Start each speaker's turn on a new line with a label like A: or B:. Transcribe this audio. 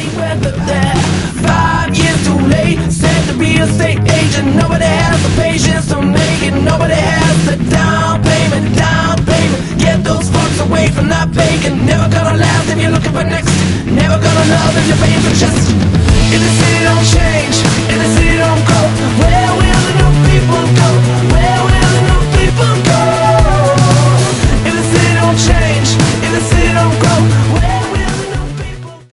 A: weather that 5 years too late. Said the real estate agent, nobody has the patience to make it. Nobody has the down payment. Get those folks away from that bacon. Never gonna last if you're looking for next. Never gonna love if you're paying for just. If the city don't change,